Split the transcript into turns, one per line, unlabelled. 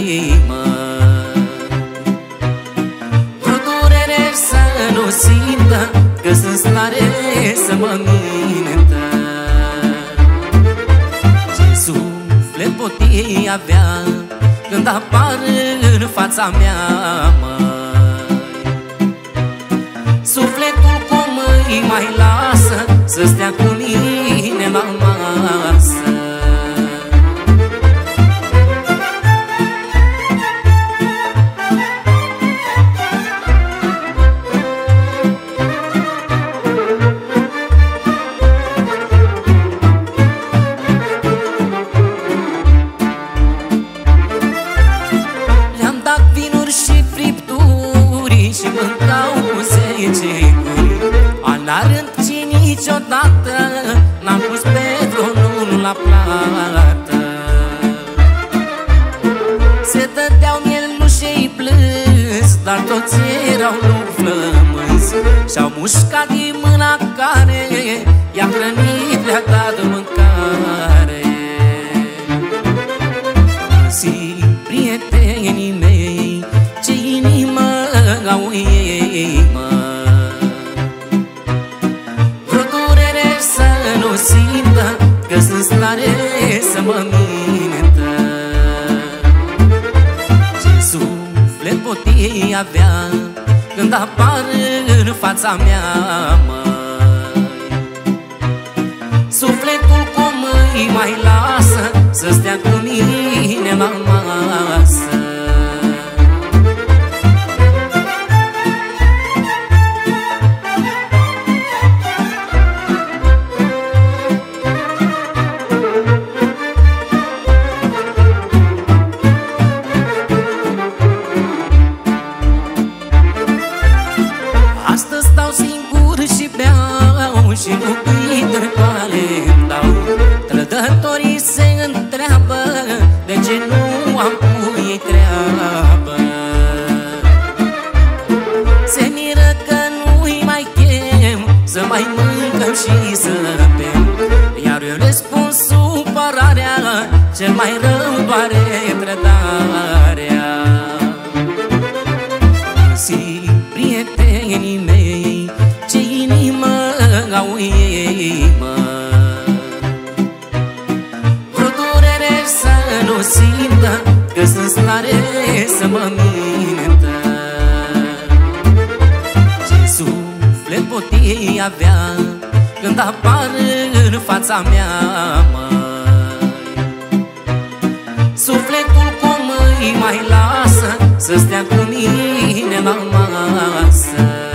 inimă. Vreo durere să nu simtă, că-s în stare să mă mintă. Ce suflet pot ei avea când apar în fața mea, măi? Sufletul cum îi mai lasă să stea cu mine la masă? Și mâncau cu 10 guri, la rând și niciodată n-am pus pe vreunul la plată. Se dădeau mielușei plâns, dar toți erau nu flămânzi. Și-au mușcat din mâna care i-a hrănit, le-a dat mâncare. Si prietenii mei, ce inimă au ei, mă. Vreo durere să nu simtă, că-s în stare să mă mintă. Ce suflet pot ei avea când apar în fața mea, măi? Sufletul cum îi mai lasă să stea cu mine la masă? Astăzi stau singur și beau și nu cântătoare-mi dau. Trădătorii se întreabă de ce nu am cu ei treabă. Se miră că nu-i mai chem să mai mâncăm și să bem, iar eu le spun supărarea, cel mai rău doare trădarea. Si prietenii mei, ce inimă au ei, mă. Vreo durere să nu simtă, că-s în stare să mă mintă. Ce suflet pot ei avea când apar în fața mea, măi? Sufletul cum îi mai lasă să stea cu mine la masă?